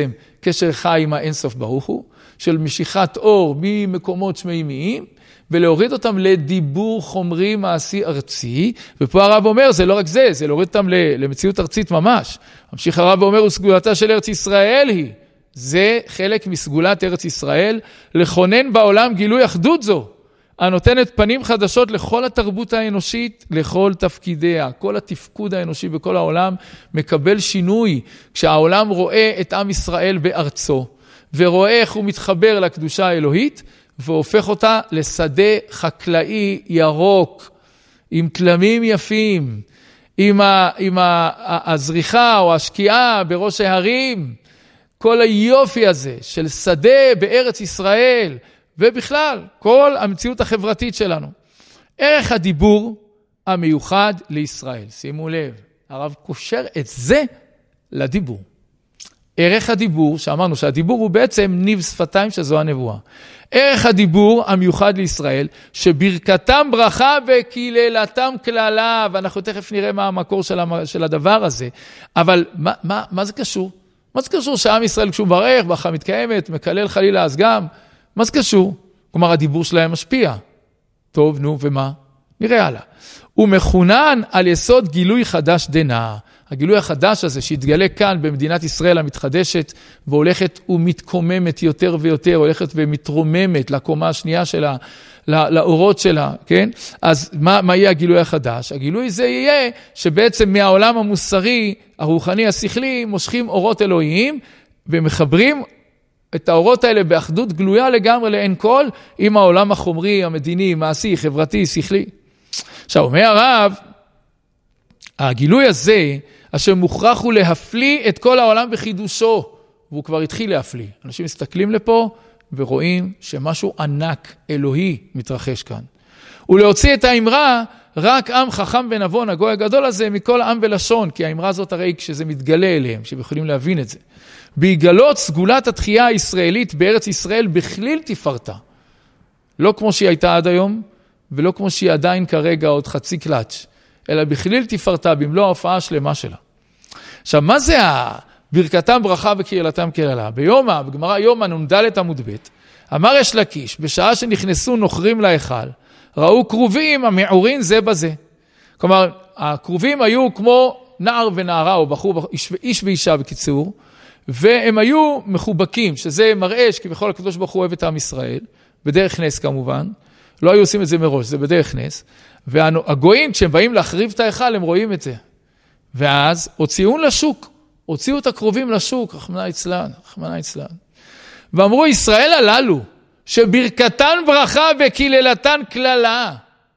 קשר חי עם האינסוף ברוך הוא, של משיכת אור ממקומות שמימיים, ולהוריד אותם לדיבור חומרי מעשי ארצי, ופה הרב אומר, זה לא רק זה, זה להוריד אותם למציאות ארצית ממש. ממשיך הרב ואומר, וסגולתה של ארץ ישראל היא, זה חלק מסגולת ארץ ישראל, לכונן בעולם גילוי אחדות זו, הנותנת פנים חדשות לכל התרבות האנושית, לכל תפקידיה, כל התפקוד האנושי בכל העולם מקבל שינוי, כשהעולם רואה את עם ישראל בארצו, ורואה איך הוא מתחבר לקדושה האלוהית, והופך אותה לשדה חקלאי ירוק, עם תלמים יפים, עם הזריחה או השקיעה בראש ההרים, כל היופי הזה של שדה בארץ ישראל, ובכלל, כל המציאות החברתית שלנו. ערך הדיבור המיוחד לישראל. שימו לב, הרב קושר את זה לדיבור. ערך הדיבור, שאמרנו שהדיבור הוא בעצם ניב שפתיים שזו הנבואה. ערך הדיבור המיוחד לישראל, שברכתם ברכה וקללתם כללה, ואנחנו תכף נראה מה המקור של הדבר הזה. אבל מה זה קשור? מה זה קשור שעם ישראל כשהוא מברך, ברכה מתקיימת, מקלל חלילה אז גם? מה זה קשור? כלומר, הדיבור שלהם משפיע. טוב, נו, ומה? נראה הלאה. הוא מכונן על יסוד גילוי חדש דנה. הגילוי החדש הזה שהתגלה כאן במדינת ישראל המתחדשת, והולכת ומתקוממת יותר ויותר, הולכת ומתרוממת לקומה השנייה שלה, לאורות שלה, כן? אז מה יהיה הגילוי החדש? הגילוי זה יהיה שבעצם מהעולם המוסרי, הרוחני, השכלי, מושכים אורות אלוהיים, ומחברים את האורות האלה באחדות גלויה לגמרי לאין כל, עם העולם החומרי, המדיני, מעשי, חברתי, שכלי. עכשיו, אומר הרב, הגילוי הזה, אשר מוכרח הוא להפליא את כל העולם בחידושו, והוא כבר התחיל להפליא. אנשים מסתכלים לפה ורואים שמשהו ענק, אלוהי, מתרחש כאן. ולהוציא את האמרה, רק עם חכם ונבון, הגוי הגדול הזה, מכל עם ולשון, כי האמרה הזאת הרי כשזה מתגלה אליהם, שהם יכולים להבין את זה. בהגלות סגולת התחייה הישראלית בארץ ישראל בכליל תפארתה. לא כמו שהיא הייתה עד היום, ולא כמו שהיא עדיין כרגע עוד חצי קלאץ', אלא בכליל תפארתה במלוא ההופעה השלמה שלה. עכשיו, מה זה ברכתם ברכה וקללתם כללה? בגמרא יומא נ"ד עמוד ב', אמר יש לקיש, בשעה שנכנסו נוכרים להיכל, ראו קרובים המעורין זה בזה. כלומר, הקרובים היו כמו נער ונערה, או בחור, איש ואישה בקיצור, והם היו מחובקים, שזה מראה שכביכול הקדוש ברוך הוא אוהב את עם ישראל, בדרך נס כמובן, לא היו עושים את זה מראש, זה בדרך נס, והגויים כשהם באים להחריב את ההיכל, הם רואים את זה. ואז הוציאו לשוק, הוציאו את הקרובים לשוק, רחמנא ליצלן, רחמנא ליצלן. ואמרו ישראל הללו, שברכתן ברכה וקללתן כללה,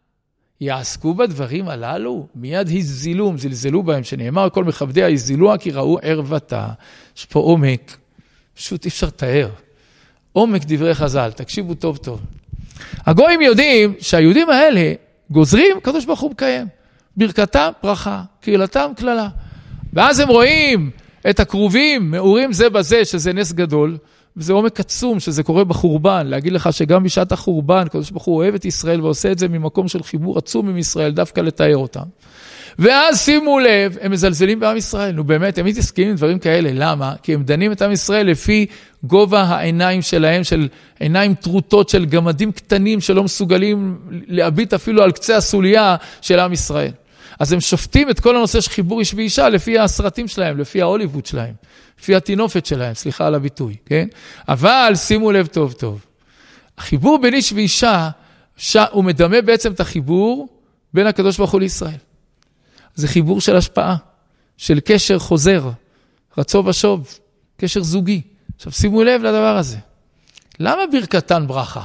יעסקו בדברים הללו, מיד הזילו, זלזלו בהם, שנאמר כל מכבדיה הזילוה כי ראו ערוותה. יש פה עומק, פשוט אי אפשר לתאר. עומק דברי חז"ל, תקשיבו טוב טוב. הגויים יודעים שהיהודים האלה גוזרים, הקדוש ברוך הוא מקיים. ברכתם ברכה, קללתם כללה. ואז הם רואים את הקרובים, מאורים זה בזה, שזה נס גדול, וזה עומק עצום שזה קורה בחורבן, להגיד לך שגם בשעת החורבן, הקדוש ברוך הוא אוהב את ישראל ועושה את זה ממקום של חיבור עצום עם ישראל, דווקא לתאר אותם. ואז שימו לב, הם מזלזלים בעם ישראל, נו באמת, הם מתעסקים עם דברים כאלה, למה? כי הם דנים את עם ישראל לפי גובה העיניים שלהם, של עיניים טרוטות של גמדים קטנים שלא מסוגלים להביט אפילו על קצה הסוליה של עם ישראל. אז הם שופטים את כל הנושא של חיבור איש ואישה לפי הסרטים שלהם, לפי ההוליווד שלהם, לפי התינופת שלהם, סליחה על הביטוי, כן? אבל שימו לב טוב טוב. החיבור בין איש ואישה, הוא מדמה בעצם את החיבור בין הקדוש ברוך הוא לישראל. זה חיבור של השפעה, של קשר חוזר, רצו ושוב, קשר זוגי. עכשיו שימו לב לדבר הזה. למה ברכתן ברכה?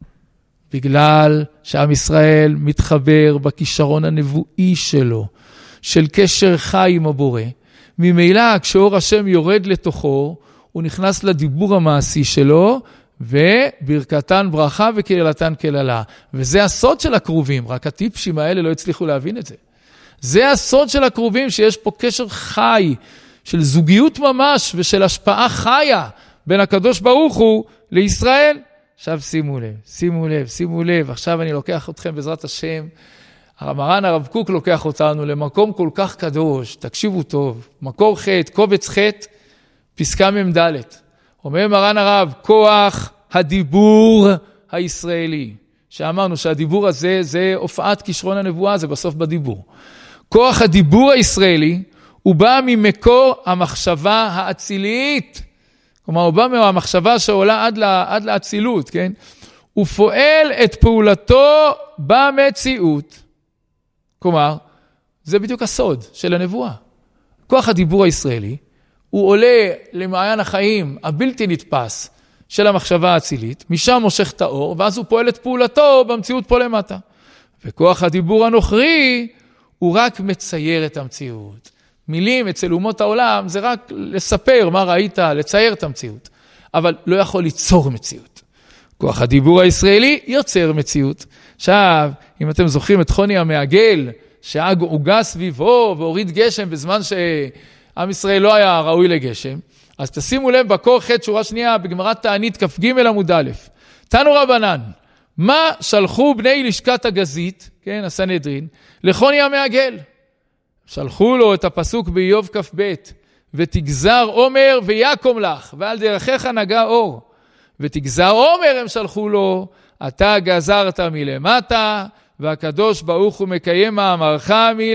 בגלל שעם ישראל מתחבר בכישרון הנבואי שלו, של קשר חי עם הבורא. ממילא כשאור השם יורד לתוכו, הוא נכנס לדיבור המעשי שלו, וברכתן ברכה וקללתן כללה. וזה הסוד של הקרובים, רק הטיפשים האלה לא הצליחו להבין את זה. זה הסוד של הקרובים, שיש פה קשר חי, של זוגיות ממש, ושל השפעה חיה, בין הקדוש ברוך הוא לישראל. עכשיו שימו לב, שימו לב, שימו לב, עכשיו אני לוקח אתכם בעזרת השם, מרן הרב קוק לוקח אותנו למקום כל כך קדוש, תקשיבו טוב, מקור ח', קובץ ח', פסקה ממדלת. אומר מרן הרב, כוח הדיבור הישראלי, שאמרנו שהדיבור הזה זה הופעת כישרון הנבואה, זה בסוף בדיבור. כוח הדיבור הישראלי הוא בא ממקור המחשבה האצילית, כלומר הוא בא מהמחשבה שעולה עד לאצילות, כן? הוא פועל את פעולתו במציאות. כלומר, זה בדיוק הסוד של הנבואה. כוח הדיבור הישראלי, הוא עולה למעיין החיים הבלתי נתפס של המחשבה האצילית, משם מושך את האור, ואז הוא פועל את פעולתו במציאות פה למטה. וכוח הדיבור הנוכרי, הוא רק מצייר את המציאות. מילים אצל אומות העולם, זה רק לספר מה ראית, לצייר את המציאות. אבל לא יכול ליצור מציאות. כוח הדיבור הישראלי יוצר מציאות. עכשיו, אם אתם זוכרים את חוני המעגל, שהאג עוגה סביבו והוריד גשם בזמן שעם ישראל לא היה ראוי לגשם, אז תשימו לב בקור ח' שורה שנייה בגמרת תענית כ"ג עמוד א', תנו רבנן, מה שלחו בני לשכת הגזית, כן, הסנהדרין, לחוני המעגל? שלחו לו את הפסוק באיוב כ"ב, ותגזר עומר ויקום לך, ועל דרכיך נגע אור. ותגזר עומר הם שלחו לו, אתה גזרת מלמטה, והקדוש ברוך הוא מקיים מאמרך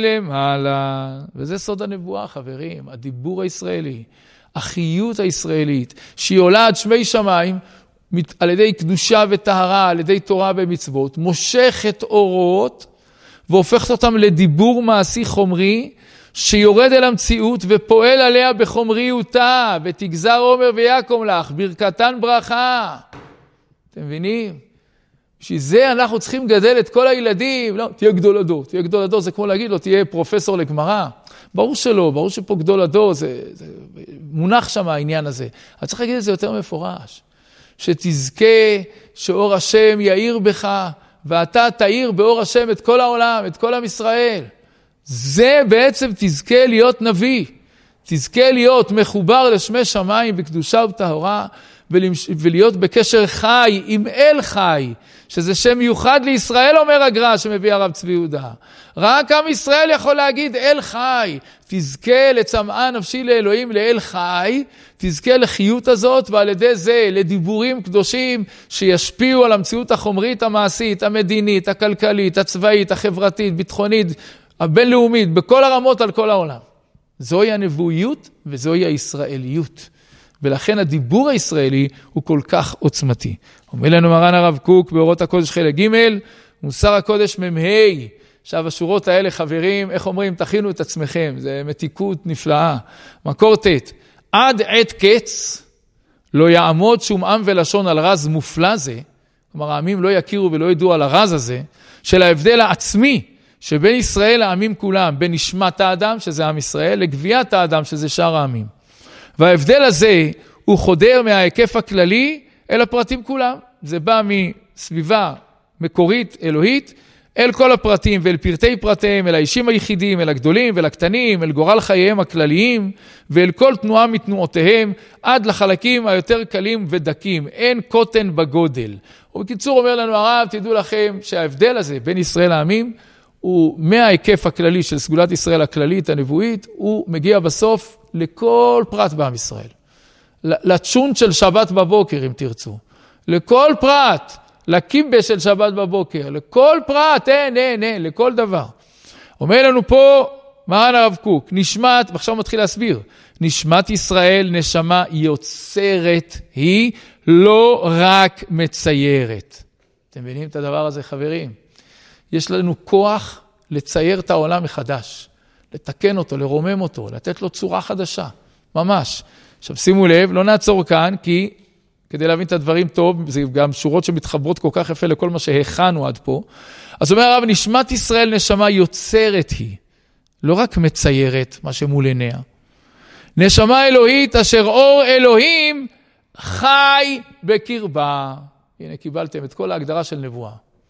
מלמעלה. וזה סוד הנבואה, חברים, הדיבור הישראלי, החיות הישראלית, שהיא עולה עד שמי שמיים, על ידי קדושה וטהרה, על ידי תורה ומצוות, מושכת אורות, והופכת אותם לדיבור מעשי חומרי, שיורד אל המציאות ופועל עליה בחומריותה, ותגזר עומר ויקום לך, ברכתן ברכה. אתם מבינים? בשביל זה אנחנו צריכים לגדל את כל הילדים, לא, תהיה גדול הדור, תהיה גדול הדור, זה כמו להגיד לו, תהיה פרופסור לגמרא. ברור שלא, ברור שפה גדול הדור, זה מונח שם העניין הזה. אבל צריך להגיד את זה יותר מפורש. שתזכה שאור השם יאיר בך, ואתה תאיר באור השם את כל העולם, את כל עם ישראל. זה בעצם תזכה להיות נביא. תזכה להיות מחובר לשמי שמיים בקדושה ובטהרה, ולהיות בקשר חי עם אל חי, שזה שם מיוחד לישראל, אומר הגר"א שמביא הרב צבי יהודה. רק עם ישראל יכול להגיד אל חי, תזכה לצמאה נפשי לאלוהים, לאל חי, תזכה לחיות הזאת, ועל ידי זה לדיבורים קדושים שישפיעו על המציאות החומרית, המעשית, המדינית, הכלכלית, הצבאית, החברתית, ביטחונית, הבינלאומית, בכל הרמות על כל העולם. זוהי הנבואיות וזוהי הישראליות. ולכן הדיבור הישראלי הוא כל כך עוצמתי. אומר לנו מרן הרב קוק באורות הקודש חלק ג', מוסר הקודש ממהי. עכשיו השורות האלה חברים, איך אומרים, תכינו את עצמכם, זה מתיקות נפלאה. מקור ת' עד עת קץ לא יעמוד שום עם ולשון על רז מופלא זה, כלומר העמים לא יכירו ולא ידעו על הרז הזה, של ההבדל העצמי שבין ישראל העמים כולם, בין נשמת האדם שזה עם ישראל, לגביית האדם שזה שאר העמים. וההבדל הזה הוא חודר מההיקף הכללי אל הפרטים כולם. זה בא מסביבה מקורית אלוהית אל כל הפרטים ואל פרטי פרטיהם, אל האישים היחידים, אל הגדולים ואל הקטנים, אל גורל חייהם הכלליים ואל כל תנועה מתנועותיהם עד לחלקים היותר קלים ודקים. אין קוטן בגודל. ובקיצור אומר לנו הרב, תדעו לכם שההבדל הזה בין ישראל העמים הוא מההיקף הכללי של סגולת ישראל הכללית הנבואית, הוא מגיע בסוף לכל פרט בעם ישראל. לצ'ונט של שבת בבוקר, אם תרצו. לכל פרט, לקיבה של שבת בבוקר, לכל פרט, לכל דבר. אומר לנו פה מרן הרב קוק, נשמת, ועכשיו מתחיל להסביר, נשמת ישראל נשמה יוצרת, היא לא רק מציירת. אתם מבינים את הדבר הזה, חברים? יש לנו כוח לצייר את העולם מחדש, לתקן אותו, לרומם אותו, לתת לו צורה חדשה, ממש. עכשיו שימו לב, לא נעצור כאן, כי כדי להבין את הדברים טוב, זה גם שורות שמתחברות כל כך יפה לכל מה שהכנו עד פה. אז אומר הרב, נשמת ישראל נשמה יוצרת היא, לא רק מציירת מה שמול עיניה. נשמה אלוהית אשר אור אלוהים חי בקרבה. הנה קיבלתם את כל ההגדרה של נבואה.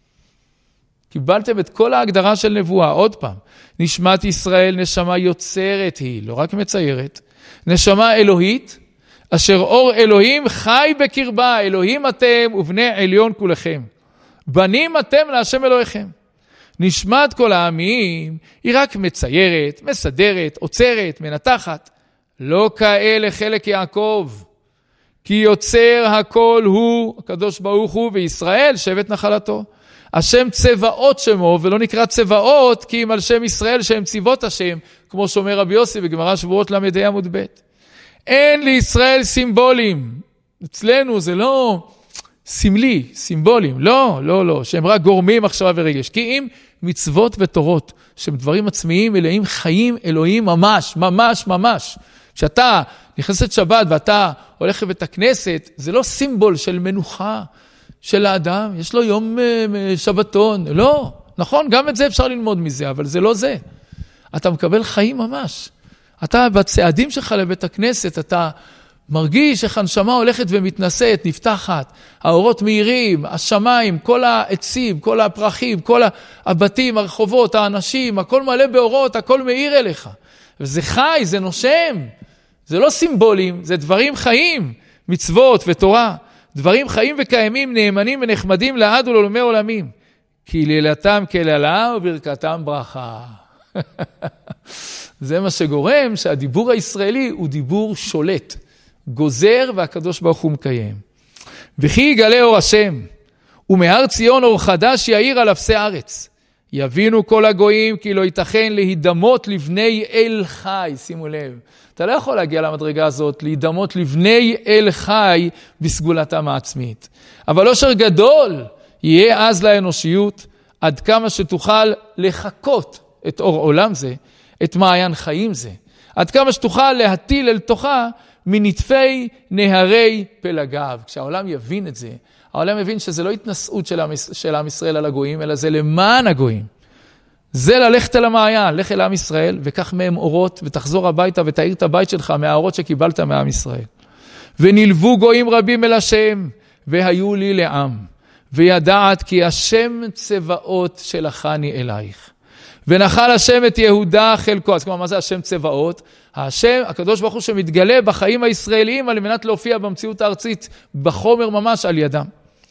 קיבלתם את כל ההגדרה של נבואה, עוד פעם. נשמת ישראל נשמה יוצרת היא, לא רק מציירת. נשמה אלוהית, אשר אור אלוהים חי בקרבה. אלוהים אתם ובני עליון כולכם. בנים אתם להשם אלוהיכם. נשמת כל העמים היא רק מציירת, מסדרת, עוצרת, מנתחת. לא כאלה חלק יעקב. כי יוצר הכל הוא, הקדוש ברוך הוא, וישראל שבט נחלתו. השם צבאות שמו, ולא נקרא צבאות, כי אם על שם ישראל שהם צבאות השם, כמו שאומר רבי יוסי בגמרא שבועות למדי עמוד ב'. אין לישראל סימבולים. אצלנו זה לא סמלי, סימבולים. לא, לא, לא, שהם רק גורמים מחשבה ורגש. כי אם מצוות ותורות, שהם דברים עצמיים, מלאים חיים אלוהים ממש, ממש, ממש. כשאתה נכנסת שבת ואתה הולך לבית הכנסת, זה לא סימבול של מנוחה של האדם, יש לו יום שבתון. לא, נכון, גם את זה אפשר ללמוד מזה, אבל זה לא זה. אתה מקבל חיים ממש. אתה בצעדים שלך לבית הכנסת, אתה מרגיש איך הנשמה הולכת ומתנשאת, נפתחת, האורות מהירים, השמיים, כל העצים, כל הפרחים, כל הבתים, הרחובות, האנשים, הכל מלא באורות, הכל מאיר אליך. וזה חי, זה נושם. זה לא סימבולים, זה דברים חיים, מצוות ותורה. דברים חיים וקיימים, נאמנים ונחמדים לעד ולעולמי עולמים. כי לילתם כללה וברכתם ברכה. זה מה שגורם שהדיבור הישראלי הוא דיבור שולט, גוזר והקדוש ברוך הוא מקיים. וכי יגלה אור השם, ומהר ציון אור חדש יאיר על אפסי ארץ. יבינו כל הגויים כי לא ייתכן להידמות לבני אל חי, שימו לב. אתה לא יכול להגיע למדרגה הזאת, להידמות לבני אל חי בסגולתם העצמית. אבל אושר גדול יהיה אז לאנושיות, עד כמה שתוכל לחכות את אור עולם זה, את מעיין חיים זה. עד כמה שתוכל להטיל אל תוכה מנטפי נהרי פלגיו. כשהעולם יבין את זה, העולם יבין שזה לא התנשאות של עם ישראל על הגויים, אלא זה למען הגויים. זה ללכת אל המעיין, לך אל עם ישראל, וקח מהם אורות, ותחזור הביתה ותאיר את הבית שלך מהאורות שקיבלת מעם ישראל. ונלוו גויים רבים אל השם, והיו לי לעם, וידעת כי השם צבאות שלחני אלייך. ונחל השם את יהודה חלקו. אז כלומר, מה זה השם צבאות? השם, הקדוש ברוך הוא שמתגלה בחיים הישראליים על מנת להופיע במציאות הארצית, בחומר ממש על ידם.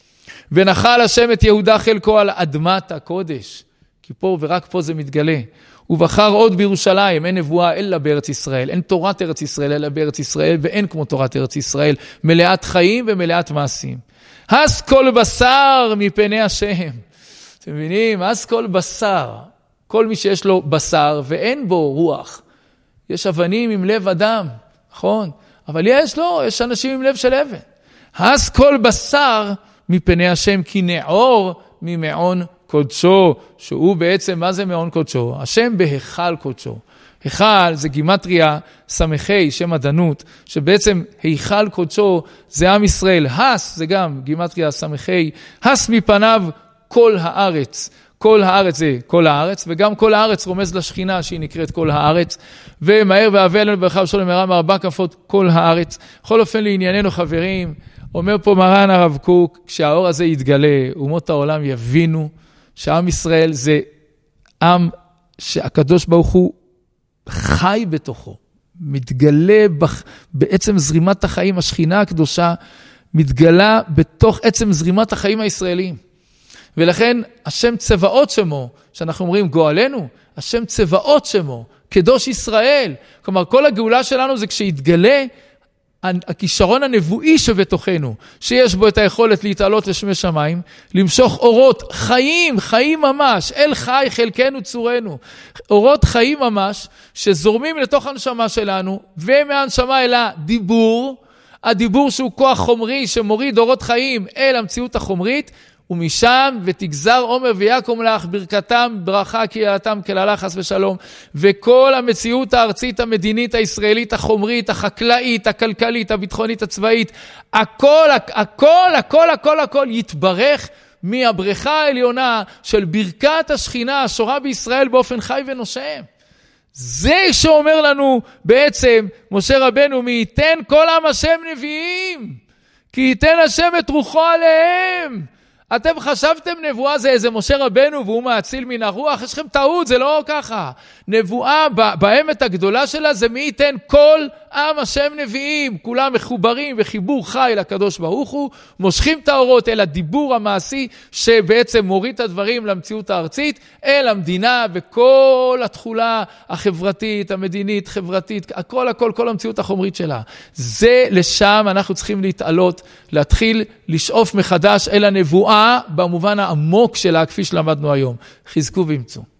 ונחל השם את יהודה חלקו על אדמת הקודש. כי פה ורק פה זה מתגלה. ובחר עוד בירושלים, אין נבואה אלא בארץ ישראל, אין תורת ארץ ישראל אלא בארץ ישראל, ואין כמו תורת ארץ ישראל, מלאת חיים ומלאת מעשים. הס כל בשר מפני השם. אתם מבינים? הס כל בשר. כל מי שיש לו בשר ואין בו רוח. יש אבנים עם לב אדם, נכון? אבל יש אנשים עם לב של אבן. הס כל בשר מפני השם, כי נעור ממעון קודשו, שהוא בעצם, מה זה מעון קודשו? השם בהיכל קודשו. היכל זה גימטריה סמכי, שם עדנות, שבעצם היכל קודשו זה עם ישראל. הס זה גם גימטריה סמכי, הס מפניו כל הארץ. כל הארץ זה כל הארץ, וגם כל הארץ רומז לשכינה שהיא נקראת כל הארץ, ומהר והבא אלינו ברכה ושלום מהרה מארבע כפות כל הארץ. בכל אופן לענייננו חברים, אומר פה מרן הרב קוק, כשהאור הזה יתגלה, אומות העולם יבינו שעם ישראל זה עם שהקדוש ברוך הוא חי בתוכו, מתגלה בעצם זרימת החיים, השכינה הקדושה מתגלה בתוך עצם זרימת החיים הישראליים. ולכן השם צבאות שמו, שאנחנו אומרים גואלנו, השם צבאות שמו, קדוש ישראל. כלומר, כל הגאולה שלנו זה כשיתגלה הכישרון הנבואי שבתוכנו, שיש בו את היכולת להתעלות לשמי שמיים, למשוך אורות חיים, חיים ממש, אל חי חלקנו צורנו, אורות חיים ממש, שזורמים לתוך הנשמה שלנו, ומהנשמה אל הדיבור, הדיבור שהוא כוח חומרי, שמוריד אורות חיים אל המציאות החומרית, ומשם ותגזר עומר ויקום לך ברכתם ברכה קהילתם כללה חס ושלום, וכל המציאות הארצית המדינית הישראלית החומרית החקלאית הכלכלית הביטחונית הצבאית הכל הכל הכל הכל הכל יתברך מהברכה העליונה של ברכת השכינה השורה בישראל באופן חי ונושם. זה שאומר לנו בעצם משה רבנו, מי ייתן כל עם השם נביאים, כי ייתן השם את רוחו עליהם. אתם חשבתם נבואה זה איזה משה רבנו והוא מאציל מן הרוח? יש לכם טעות, זה לא ככה. נבואה באמת הגדולה שלה זה מי ייתן כל עם השם נביאים, כולם מחוברים בחיבור חי לקדוש ברוך הוא, מושכים את האורות אל הדיבור המעשי שבעצם מוריד את הדברים למציאות הארצית, אל המדינה וכל התחולה החברתית, המדינית, חברתית, כל המציאות החומרית שלה. זה לשם אנחנו צריכים להתעלות, להתחיל לשאוף מחדש אל הנבואה במובן העמוק שלה, כפי שלמדנו היום. חזקו ואמצו.